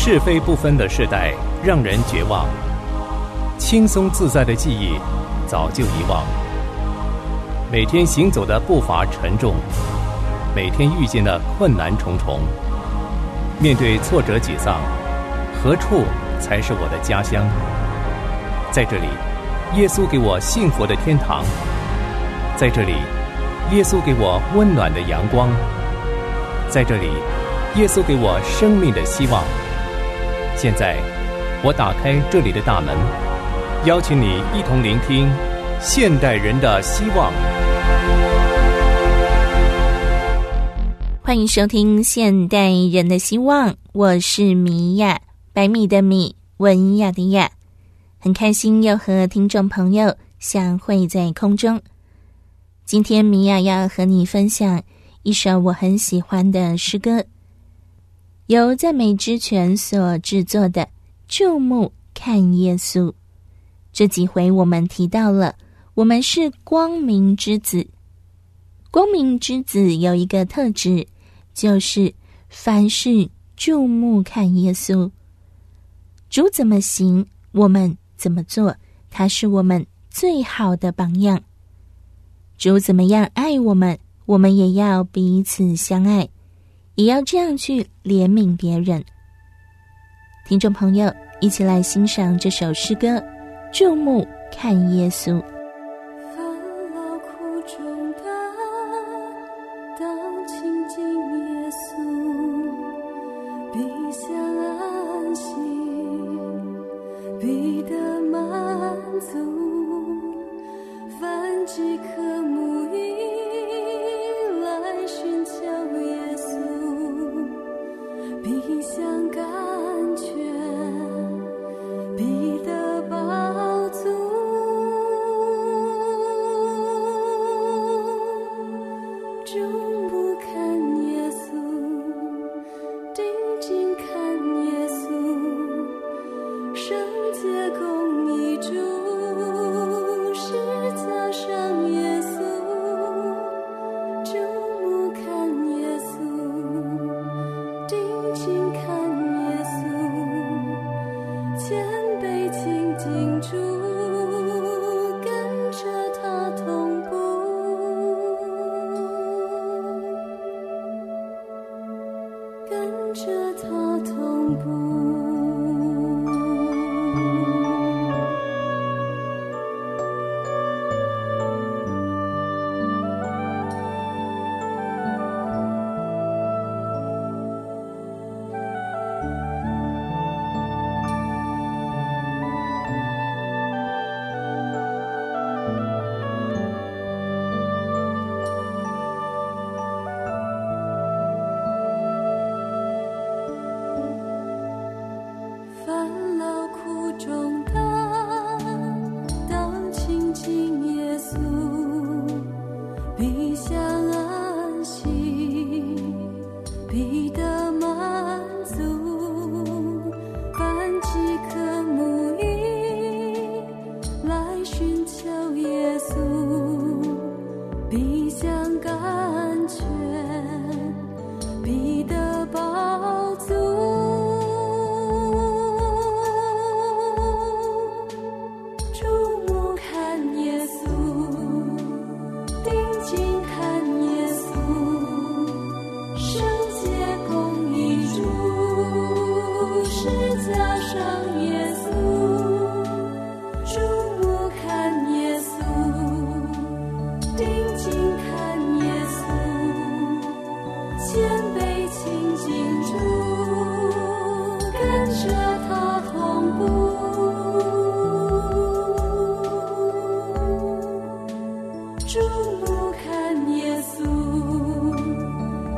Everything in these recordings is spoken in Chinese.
是非不分的世代让人绝望，轻松自在的记忆早就遗忘。每天行走的步伐沉重，每天遇见的困难重重。面对挫折沮丧，何处才是我的家乡？在这里，耶稣给我幸福的天堂。在这里，耶稣给我温暖的阳光。在这里，耶稣给我生命的希望。现在，我打开这里的大门，邀请你一同聆听现代人的希望。 欢迎收听现代人的希望，我是米娅，百米的米，文雅的雅。很开心又和听众朋友相会在空中。今天米娅要和你分享一首我很喜欢的诗歌，由赞美之泉所制作的《注目看耶稣》。这几回我们提到了，我们是光明之子。光明之子有一个特质，就是凡事注目看耶稣。主怎么行，我们怎么做，他是我们最好的榜样。主怎么样爱我们，我们也要彼此相爱，也要这样去怜悯别人。听众朋友，一起来欣赏这首诗歌《注目看耶稣》。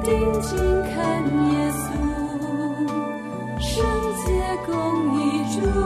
定睛看耶稣，圣洁公义主。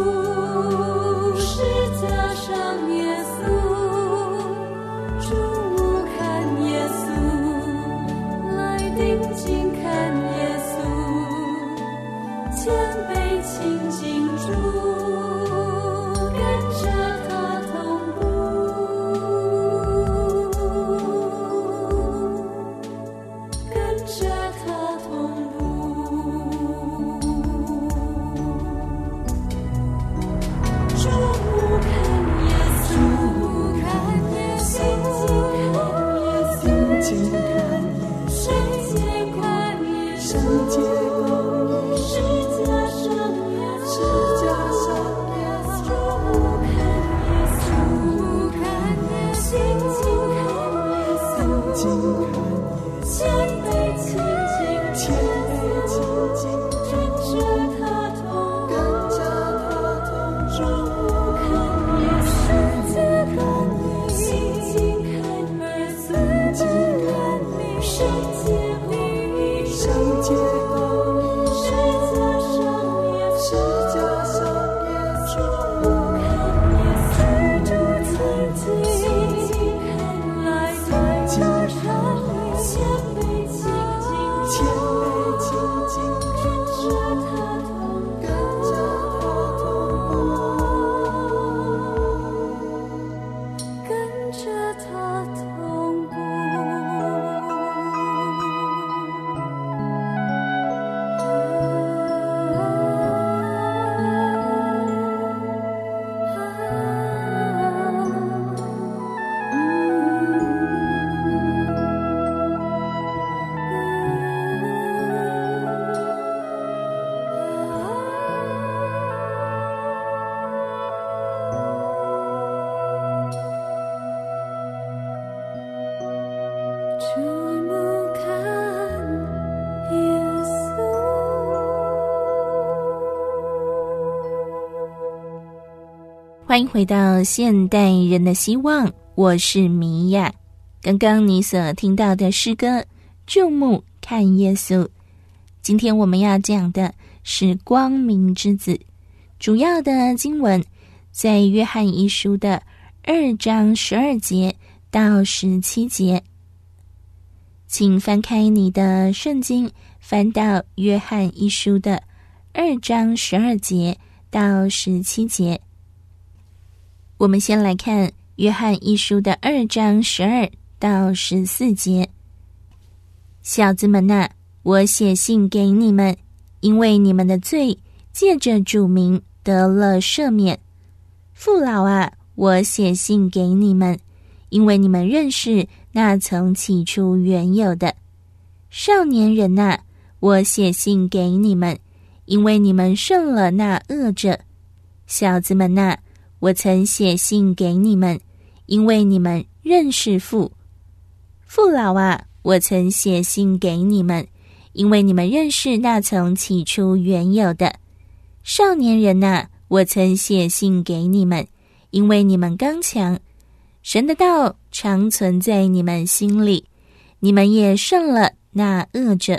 欢迎回到现代人的希望，我是米娅。刚刚你所听到的诗歌注目看耶稣，今天我们要讲的是光明之子，主要的经文在约翰一书的2章12节到17节。请翻开你的圣经，翻到约翰一书的2章12节到17节。我们先来看约翰一书的2章12到14节。小子们啊，我写信给你们，因为你们的罪借着主名得了赦免。父老啊，我写信给你们，因为你们认识那从起初原有的。少年人啊，我写信给你们，因为你们胜了那恶者。小子们啊，我曾写信给你们，因为你们认识父。父老啊，我曾写信给你们，因为你们认识那从起初原有的。少年人啊，我曾写信给你们，因为你们刚强。神的道常存在你们心里，你们也胜了那恶者。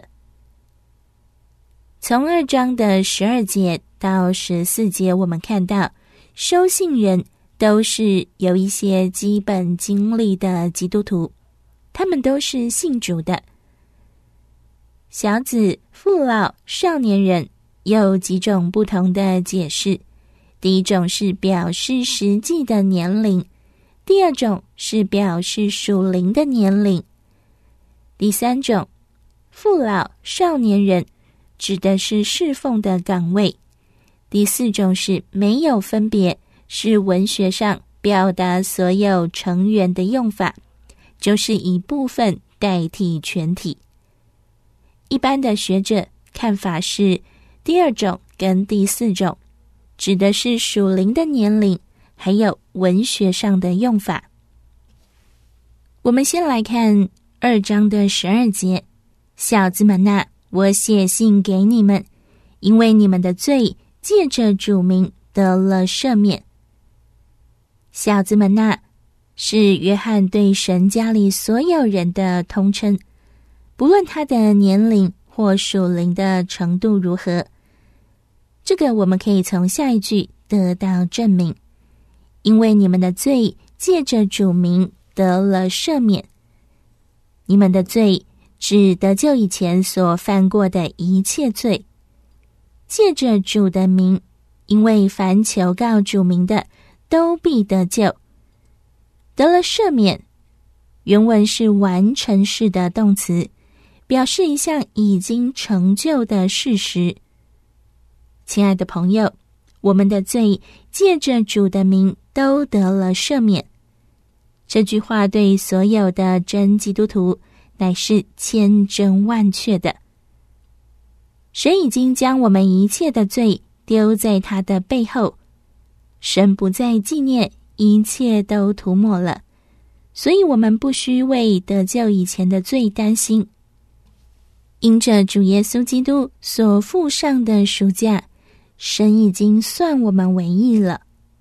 从2章的12节到14节，我们看到收信人都是有一些基本经历的基督徒，他们都是信主的。小子、父老、少年人有几种不同的解释。第一种是表示实际的年龄，第二种是表示属灵的年龄，第三种父老、少年人指的是侍奉的岗位，第四种是没有分别，是文学上表达所有成员的用法，就是以部分代替全体。一般的学者看法是第二种跟第四种，指的是属灵的年龄，还有文学上的用法。我们先来看2章的12节，小子们啊，我写信给你们，因为你们的罪借着主名得了赦免。小子们啊，是约翰对神家里所有人的通称，不论他的年龄或属灵的程度如何。这个我们可以从下一句得到证明，因为你们的罪借着主名得了赦免。你们的罪指得救以前所犯过的一切罪，借着主的名，因为凡求告主名的都必得救。得了赦免，原文是完成式的动词，表示一项已经成就的事实。亲爱的朋友，我们的罪借着主的名都得了赦免。这句话对所有的真基督徒乃是千真万确的。 神已经将我们一切的罪丢在他的背后，神不再纪念，一切都涂抹了，所以我们不需为得救以前的罪担心。因着主耶稣基督所付上的赎价，神已经算我们为义了。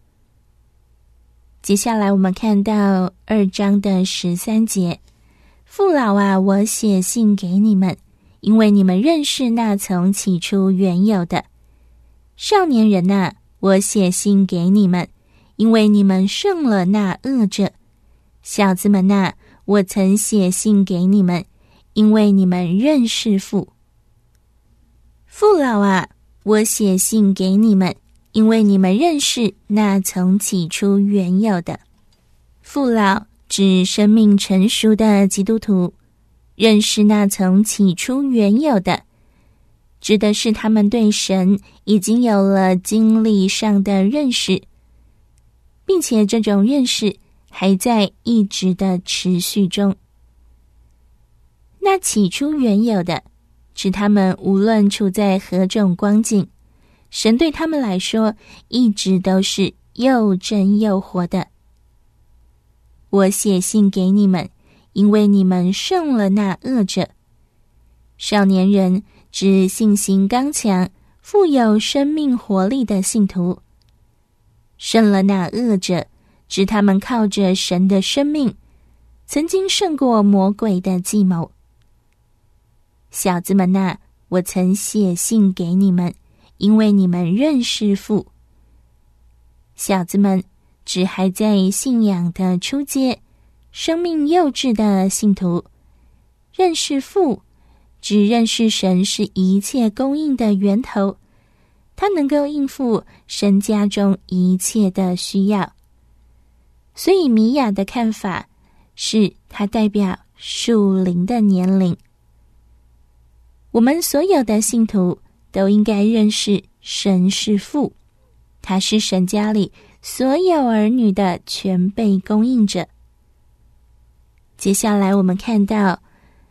接下来我们看到2章的13节，父老啊，我写信给你们，因为你们认识那从起初原有的。少年人啊，我写信给你们，因为你们胜了那恶者。小子们啊，我曾写信给你们，因为你们认识父。父老啊，我写信给你们，因为你们认识那从起初原有的。父老指生命成熟的基督徒，认识那从起初原有的，指的是他们对神已经有了经历上的认识，并且这种认识还在一直的持续中。那起初原有的，指他们无论处在何种光景，神对他们来说一直都是又真又活的。我写信给你们，因为你们胜了那恶者。少年人指信心刚强、富有生命活力的信徒。胜了那恶者，指他们靠着神的生命，曾经胜过魔鬼的计谋。小子们啊，我曾写信给你们，因为你们认识父。小子们指还在信仰的初阶、生命幼稚的信徒。认识父只认识神是一切供应的源头，他能够应付神家中一切的需要。所以米亚的看法是，它代表属灵的年龄。我们所有的信徒都应该认识神是父，他是神家里所有儿女的全备供应者。接下来我们看到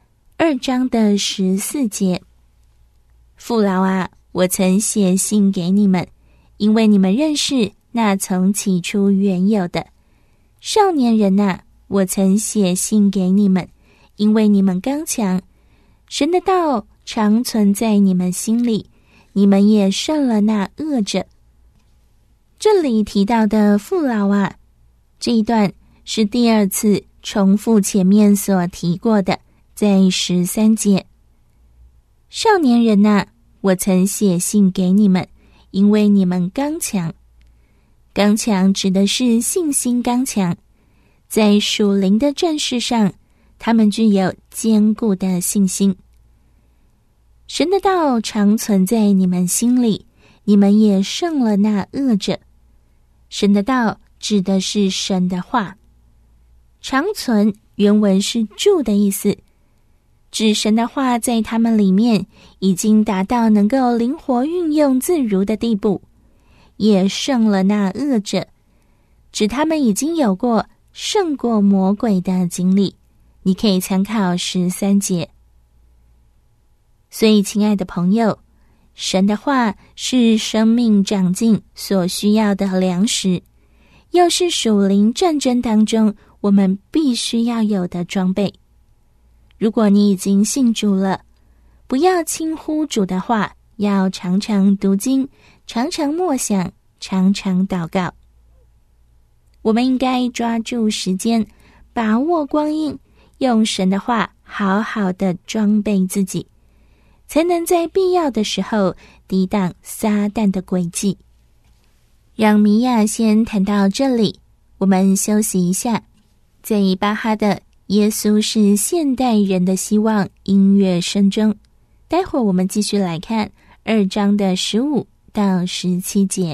2章的14节，父老啊，我曾写信给你们，因为你们认识那从起初原有的。少年人啊，我曾写信给你们，因为你们刚强，神的道常存在你们心里，你们也胜了那恶者。这里提到的父老啊，这一段是第2次重复前面所提过的，在13节。少年人啊，我曾写信给你们，因为你们刚强。刚强指的是信心刚强，在属灵的战事上，他们具有坚固的信心。神的道常存在你们心里，你们也胜了那恶者。神的道指的是神的话，常存原文是住的意思，指神的话在他们里面已经达到能够灵活运用自如的地步，也胜了那恶者，指他们已经有过胜过魔鬼的经历。你可以参考13节。所以亲爱的朋友，神的话是生命长进所需要的粮食，又是属灵战争当中我们必须要有的装备。如果你已经信主了，不要轻忽主的话，要常常读经，常常默想，常常祷告。我们应该抓住时间，把握光阴，用神的话好好的装备自己，才能在必要的时候抵挡撒旦的诡计。让米娅先谈到这里，我们休息一下。在巴哈的《耶稣是现代人的希望》音乐声中，待会儿我们继续来看2章的15到17节。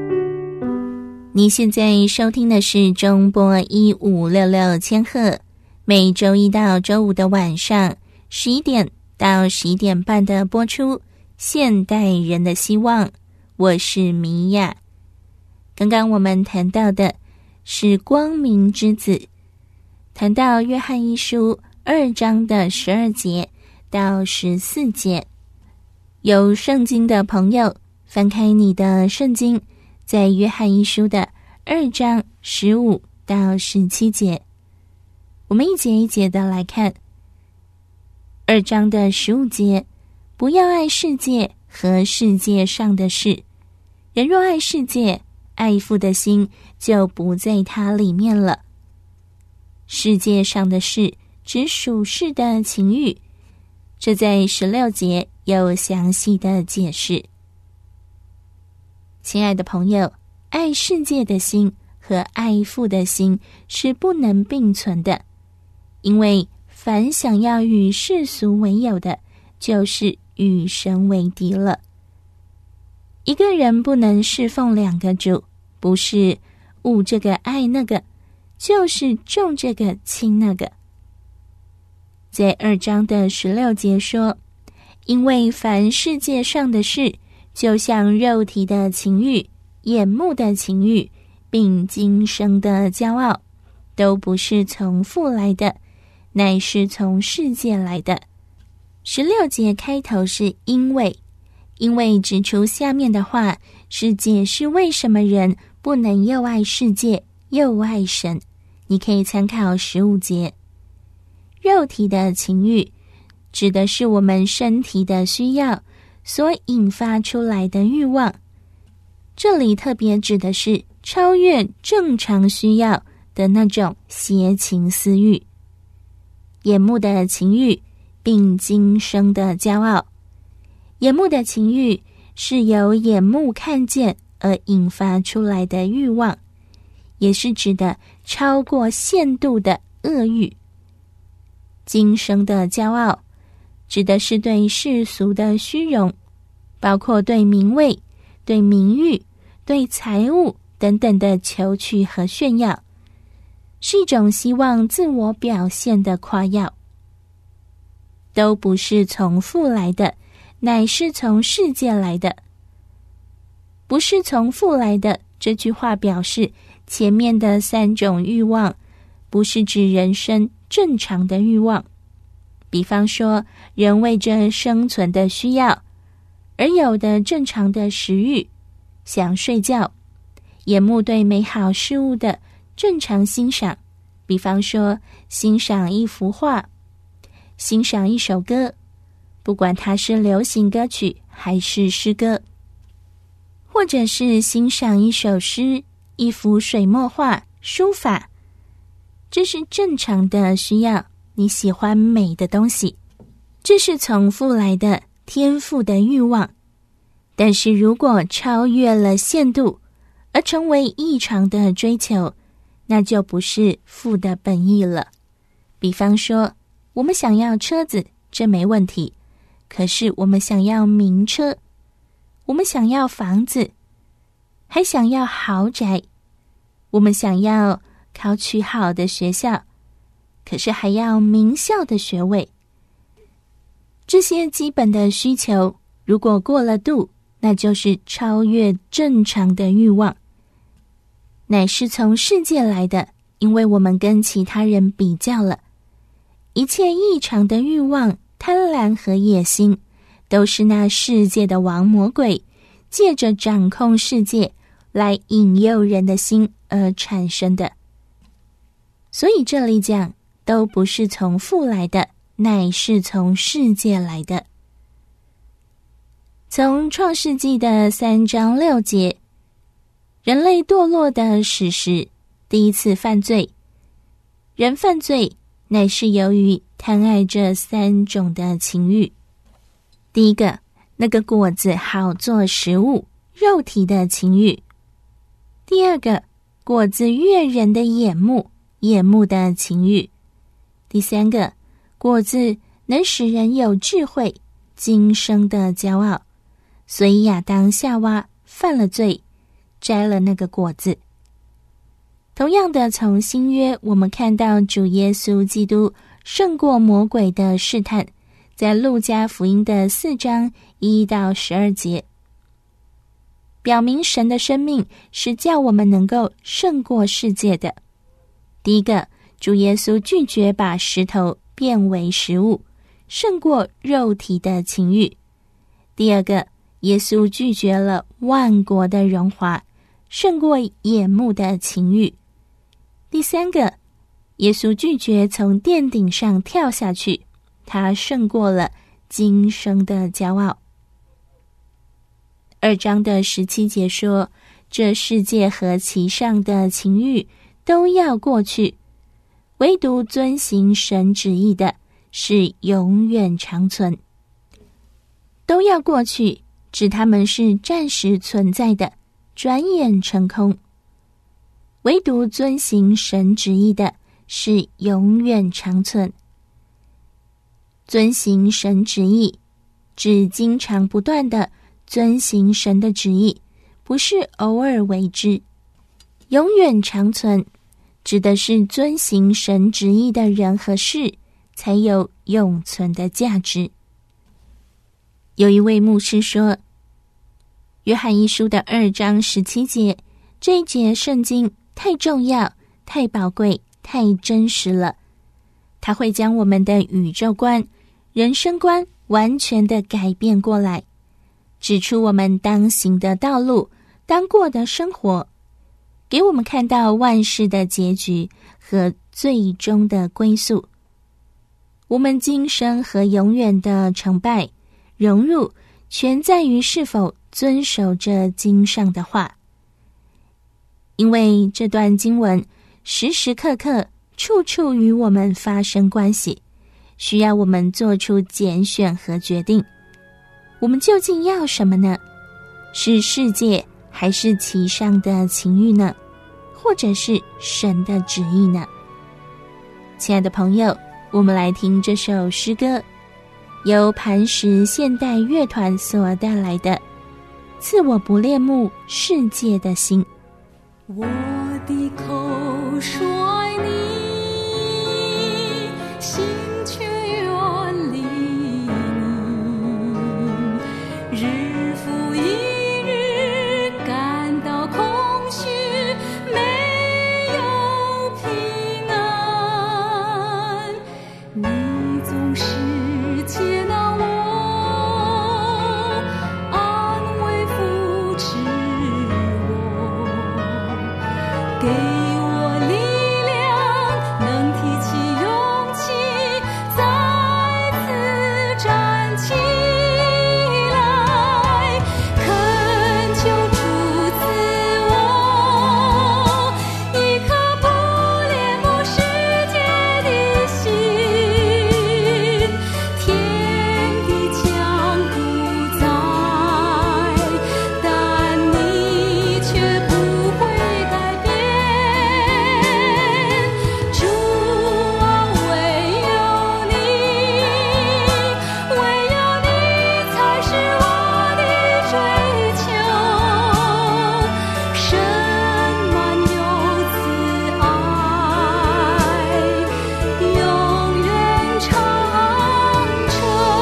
你现在收听的是中波1566千赫每周一到周五的晚上11点到11点半的播出现代人的希望，我是米娅。刚刚我们谈到的是光明之子，谈到约翰一书2章的12节到14节。有圣经的朋友，翻开你的圣经，在约翰一书的2章15到17节，我们一节一节的来看。2章的15节，不要爱世界和世界上的事，人若爱世界，爱父的心就不在他里面了。世界上的事指属世的情欲，这在16节有详细的解释。亲爱的朋友，爱世界的心和爱父的心是不能并存的，因为凡想要与世俗为友的，就是与神为敌了。一个人不能侍奉2个主，不是恶这个爱那个，就是重这个轻那个。在2章的16节说，因为凡世界上的事，就像肉体的情欲、眼目的情欲，并今生的骄傲，都不是从父来的，乃是从世界来的。16节开头是因为指出下面的话是解释为什么人不能又爱世界又爱神。你可以参考15节。肉体的情欲指的是我们身体的需要所引发出来的欲望，这里特别指的是超越正常需要的那种邪情私欲。眼目的情欲并今生的骄傲，眼目的情欲是由眼目看见而引发出来的欲望，也是指的超过限度的恶欲。今生的骄傲指的是对世俗的虚荣，包括对名位、对名誉、对财物等等的求取和炫耀，是一种希望自我表现的夸耀，都不是从父来的，乃是从世界来的。不是从父来的这句话表示前面的3种欲望不是指人生正常的欲望，比方说人为着生存的需要而有的正常的食欲，想睡觉，眼目对美好事物的正常欣赏，比方说欣赏一幅画，欣赏一首歌，不管它是流行歌曲还是诗歌，或者是欣赏一首诗、一幅水墨画、书法，这是正常的需要，你喜欢美的东西，这是从父来的天赋的欲望。但是如果超越了限度而成为异常的追求，那就不是父的本意了。比方说我们想要车子，这没问题，可是我们想要名车，我们想要房子，还想要豪宅，我们想要考取好的学校，可是还要名校的学位。这些基本的需求如果过了度，那就是超越正常的欲望，乃是从世界来的，因为我们跟其他人比较了。一切异常的欲望、贪婪和野心，都是那世界的王魔鬼借着掌控世界来引诱人的心而产生的。所以这里讲，都不是从父来的，乃是从世界来的。从创世纪的3章6节，人类堕落的史实，第一次犯罪。人犯罪乃是由于贪爱这3种的情欲。第一个，那个果子好做食物，肉体的情欲。第二个，果子悦人的眼目，眼目的情欲。第三个，果子能使人有智慧，今生的骄傲。所以亚当夏娃犯了罪，摘了那个果子。 同样的，从新约我们看到主耶稣基督胜过魔鬼的试探，在路加福音的4章1到12节，表明神的生命是叫我们能够胜过世界的。第一个，主耶稣拒绝把石头变为食物，胜过肉体的情欲。第二个，耶稣拒绝了万国的荣华，胜过眼目的情欲。第三个，耶稣拒绝从殿顶上跳下去，他胜过了今生的骄傲。2章的17节说，这世界和其上的情欲都要过去，唯独遵行神旨意的是永远长存。都要过去，指他们是暂时存在的，转眼成空。唯独遵行神旨意的是永远长存。遵行神旨意，指经常不断的遵行神的旨意，不是偶尔为之。永远长存，指的是遵行神旨意的人和事，才有永存的价值。有一位牧师说，约翰一书的2章17节，这一节圣经太重要、太宝贵、太真实了，它会将我们的宇宙观、人生观完全的改变过来，指出我们当行的道路、当过的生活，给我们看到万事的结局和最终的归宿。我们今生和永远的成败、荣辱，全在于是否遵守着经上的话。因为这段经文时时刻刻、处处与我们发生关系，需要我们做出拣选和决定。我们究竟要什么呢？是世界还是其上的情欲呢？或者是神的旨意呢？亲爱的朋友，我们来听这首诗歌，由磐石现代乐团所带来的《赐我不恋慕世界的心》。 我的口说你，心却远离你，日复一日感到空虚，没有平安，你总是接纳我，安慰扶持我，给我力量，能提起勇气，再次站起来，恳求主赐我一颗不恋慕世界的心，天地将不在，但你却不会改变。主啊，唯有你，唯有你才是我的追求。神满有慈爱，永远长存。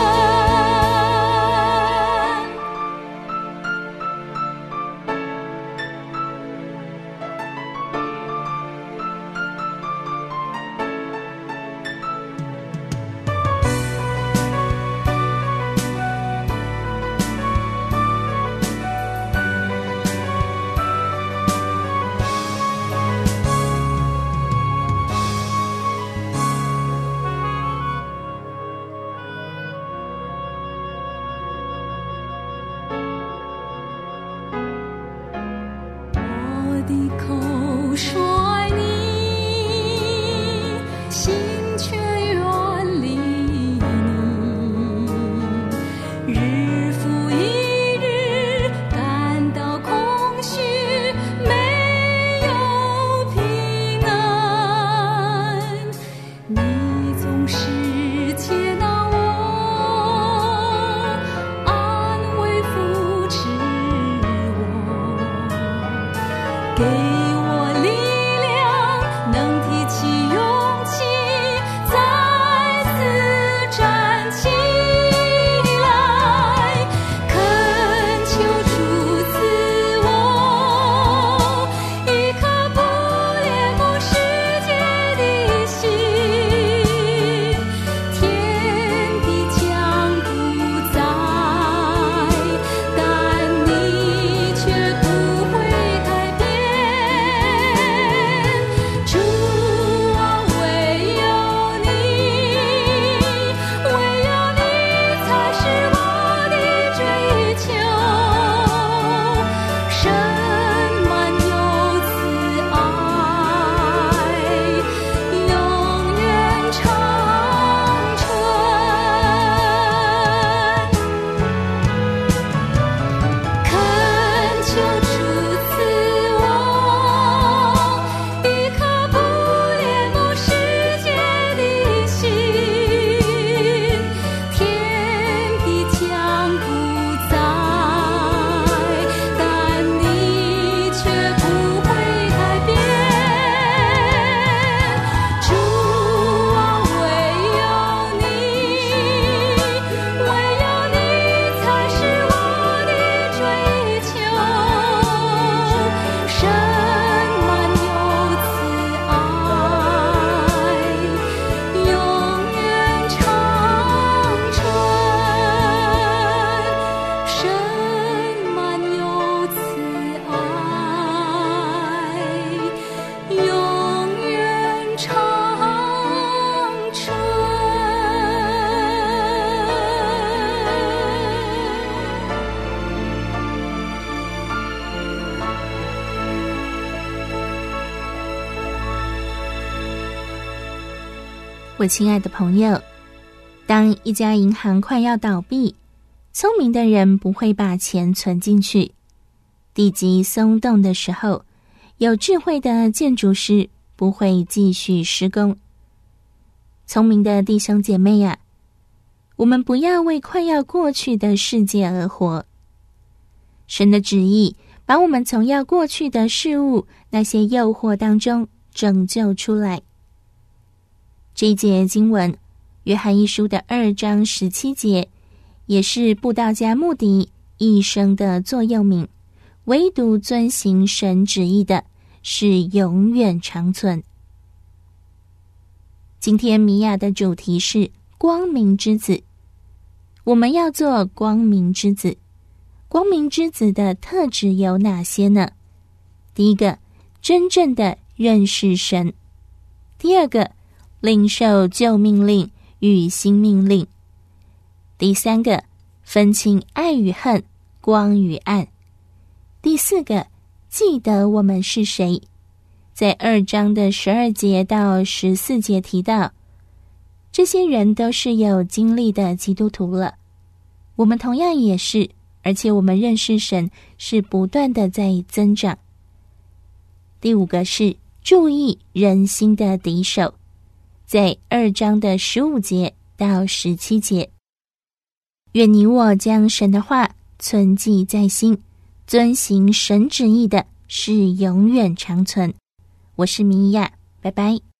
我的口说爱你，心却远离你，日复一日感到空虚，没有平安，你总是接纳我，安慰扶持我，给我力量， 我亲爱的朋友，当一家银行快要倒闭，聪明的人不会把钱存进去。地基松动的时候，有智慧的建筑师不会继续施工。聪明的弟兄姐妹啊，我们不要为快要过去的世界而活。神的旨意把我们从要过去的事物那些诱惑当中拯救出来。这一节经文，约翰一书的2章17节，也是布道家穆迪一生的座右铭，唯独遵行神旨意的是永远长存。今天米娅的主题是光明之子，我们要做光明之子。光明之子的特质有哪些呢？第一个，真正的认识神；第二个，领受旧命令与新命令；第三个，分清爱与恨、光与暗；第四个，记得我们是谁。在2章的12节到14节提到，这些人都是有经历的基督徒了，我们同样也是，而且我们认识神是不断的在增长。第5个是注意人心的敌手，在2章的15节到17节。愿你我将神的话存记在心，遵行神旨意的是永远长存。我是米娅，拜拜。